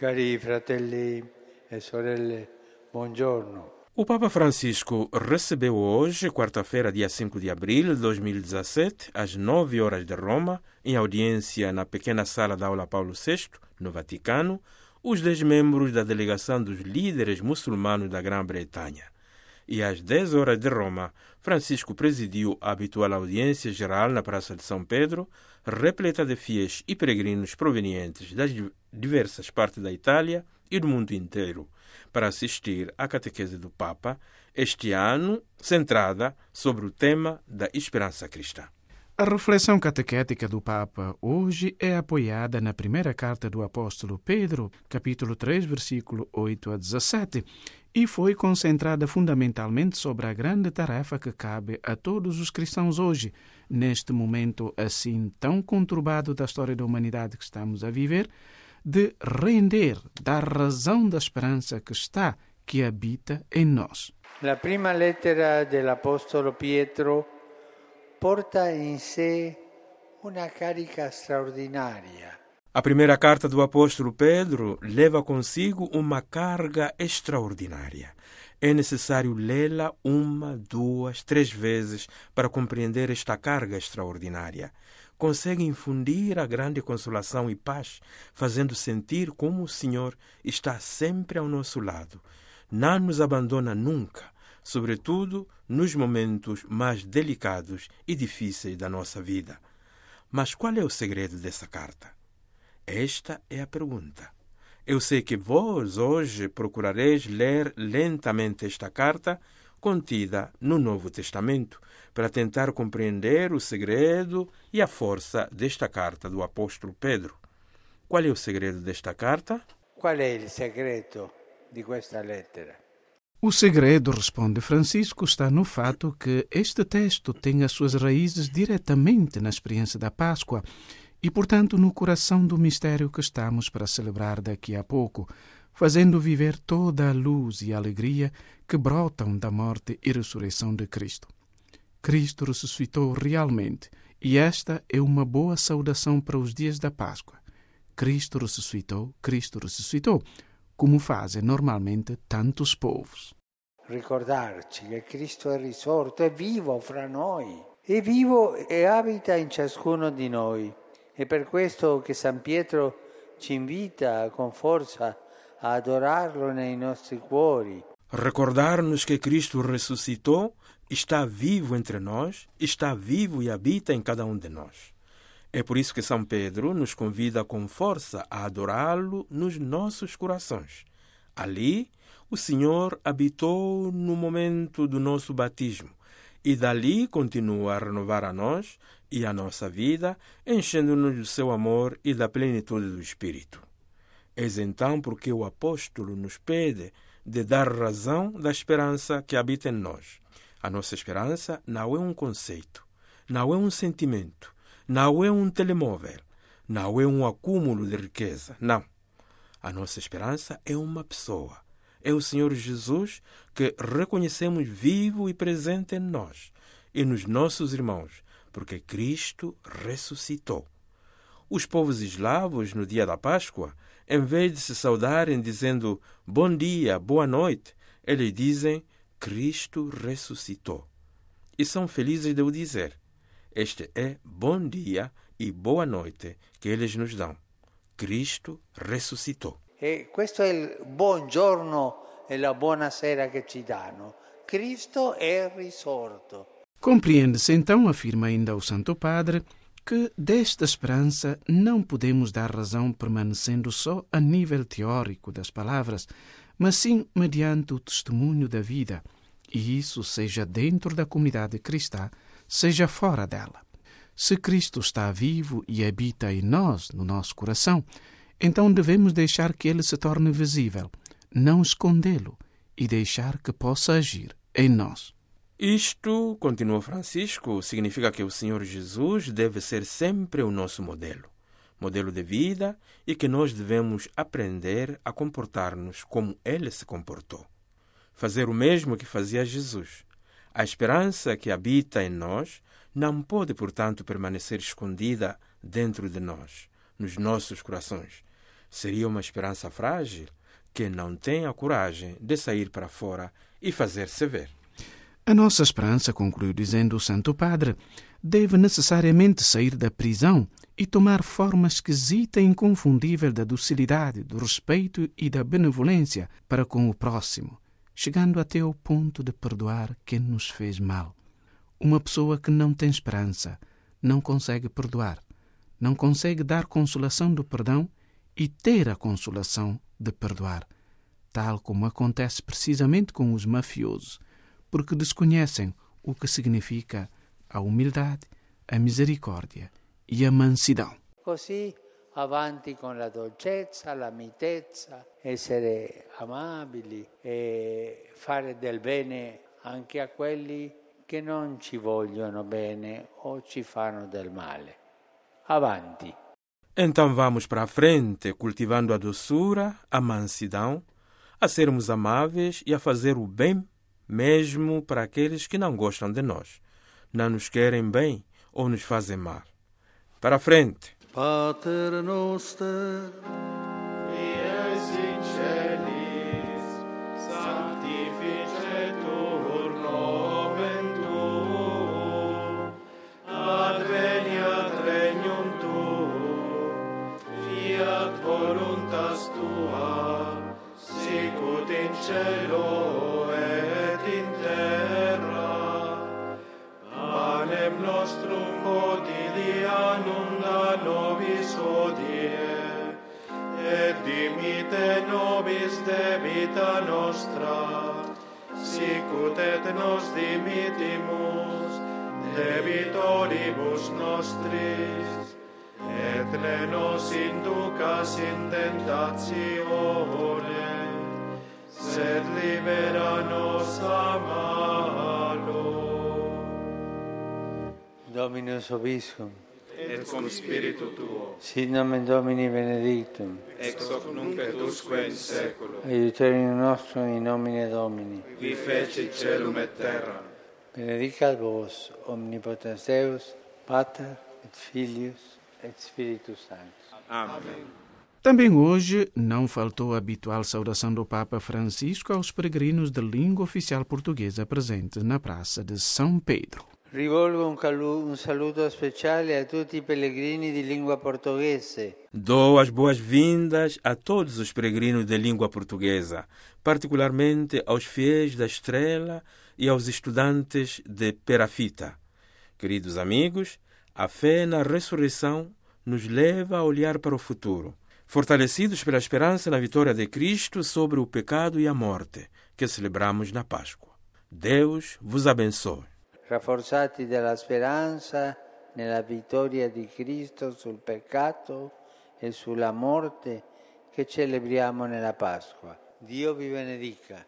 Cari fratelli e sorelle, buongiorno. O Papa Francisco recebeu hoje, quarta-feira, dia 5 de abril de 2017, às 9 horas de Roma, em audiência na pequena sala da Aula Paulo VI, no Vaticano, os 10 membros da delegação dos líderes muçulmanos da Grã-Bretanha. E às 10 horas de Roma, Francisco presidiu a habitual audiência geral na Praça de São Pedro, repleta de fiéis e peregrinos provenientes das diversas partes da Itália e do mundo inteiro, para assistir à catequese do Papa, este ano centrada sobre o tema da esperança cristã. A reflexão catequética do Papa hoje é apoiada na primeira carta do apóstolo Pedro, capítulo 3, versículo 8 a 17, e foi concentrada fundamentalmente sobre a grande tarefa que cabe a todos os cristãos hoje, neste momento assim tão conturbado da história da humanidade que estamos a viver, de render, dar razão da esperança que habita em nós. La prima lettera dell'Apostolo Pietro porta in sé una carica straordinaria. A primeira carta do apóstolo Pedro leva consigo uma carga extraordinária. É necessário lê-la 1, 2, 3 vezes para compreender esta carga extraordinária. Consegue infundir a grande consolação e paz, fazendo sentir como o Senhor está sempre ao nosso lado. Não nos abandona nunca, sobretudo nos momentos mais delicados e difíceis da nossa vida. Mas qual é o segredo dessa carta? Esta é a pergunta. Eu sei que vós hoje procurareis ler lentamente esta carta contida no Novo Testamento para tentar compreender o segredo e a força desta carta do apóstolo Pedro. Qual é o segredo desta carta? Qual è il segreto di questa lettera? O segredo, responde Francisco, está no fato que este texto tem as suas raízes diretamente na experiência da Páscoa e, portanto, no coração do mistério que estamos para celebrar daqui a pouco, fazendo viver toda a luz e a alegria que brotam da morte e ressurreição de Cristo. Cristo ressuscitou realmente, e esta é uma boa saudação para os dias da Páscoa. Cristo ressuscitou, como fazem normalmente tantos povos. Ricordarci che Cristo è risorto, è vivo fra noi, è vivo e abita in ciascuno di noi. È per questo che San Pietro ci invita con forza a adorarlo nei nostri cuori. Recordar-nos que Cristo ressuscitou, está vivo entre nós, está vivo e habita em cada um de nós. É por isso que São Pedro nos convida com força a adorá-lo nos nossos corações. Ali, o Senhor habitou no momento do nosso batismo e dali continua a renovar a nós e a nossa vida, enchendo-nos do seu amor e da plenitude do Espírito. Eis então porque o apóstolo nos pede de dar razão da esperança que habita em nós. A nossa esperança não é um conceito, não é um sentimento, não é um telemóvel, não é um acúmulo de riqueza, não. A nossa esperança é uma pessoa. É o Senhor Jesus que reconhecemos vivo e presente em nós e nos nossos irmãos, porque Cristo ressuscitou. Os povos eslavos, no dia da Páscoa, em vez de se saudarem dizendo bom dia, boa noite, eles dizem Cristo ressuscitou. E são felizes de o dizer. Este é bom dia e boa noite que eles nos dão. Cristo ressuscitou. E questo è il buongiorno e la buonasera che ci danno. Cristo è risorto. Compreende-se então, afirma ainda o Santo Padre, que desta esperança não podemos dar razão permanecendo só a nível teórico das palavras, mas sim mediante o testemunho da vida, e isso seja dentro da comunidade cristã, seja fora dela. Se Cristo está vivo e habita em nós, no nosso coração, então devemos deixar que ele se torne visível, não escondê-lo e deixar que possa agir em nós. Isto, continua Francisco, significa que o Senhor Jesus deve ser sempre o nosso modelo de vida, e que nós devemos aprender a comportar-nos como ele se comportou. Fazer o mesmo que fazia Jesus. A esperança que habita em nós não pode, portanto, permanecer escondida dentro de nós, nos nossos corações. Seria uma esperança frágil que não tem a coragem de sair para fora e fazer-se ver. A nossa esperança, concluiu dizendo o Santo Padre, deve necessariamente sair da prisão e tomar forma esquisita e inconfundível da docilidade, do respeito e da benevolência para com o próximo, chegando até ao ponto de perdoar quem nos fez mal. Uma pessoa que não tem esperança não consegue perdoar, não consegue dar consolação do perdão e ter a consolação de perdoar, tal como acontece precisamente com os mafiosos, porque desconhecem o que significa a humildade, a misericórdia e a mansidão. Così avanti con la dolcezza, la mitezza, essere amabili e fare del bene anche a quelli che non ci vogliono bene o ci fanno del male. Avanti. Então vamos para a frente, cultivando a doçura, a mansidão, a sermos amáveis e a fazer o bem mesmo para aqueles que não gostam de nós, não nos querem bem ou nos fazem mal. Para a frente. Pater noster, qui es in celis, sanctificetur nomen tuum, adveniat regnum tuum, fiat voluntas tua, sicut in cielo et in terra. Panem nostrum quotidianum da nobis hodie, et dimitte nobis debita nostra, sicut et nos dimittimus debitoribus nostris, et ne nos inducas in tentatione, sed libera nos a malo. Dominus Vobiscum, Et cum spiritu tuo, sit nomen Domini benedictum, ex hoc nunc et usque in saeculum, aiuterium nostrum in nomine Domini. qui fecit celum et terra. Benedicat vos, omnipotens Deus, Pater et Filius et Spiritus Sanctus. Amen. Também hoje não faltou a habitual saudação do Papa Francisco aos peregrinos de língua oficial portuguesa presentes na Praça de São Pedro. Rivolgo un saluto speciale a tutti i pellegrini di lingua portoghese. Dou as boas-vindas a todos os peregrinos de língua portuguesa, particularmente aos fiéis da Estrela e aos estudantes de Perafita. Queridos amigos, a fé na ressurreição nos leva a olhar para o futuro, fortalecidos pela esperança na vitória de Cristo sobre o pecado e a morte, que celebramos na Páscoa. Deus vos abençoe. Rafforzati dalla speranza nella vittoria di Cristo sul peccato e sulla morte che celebriamo nella Pasqua. Dio vi benedica.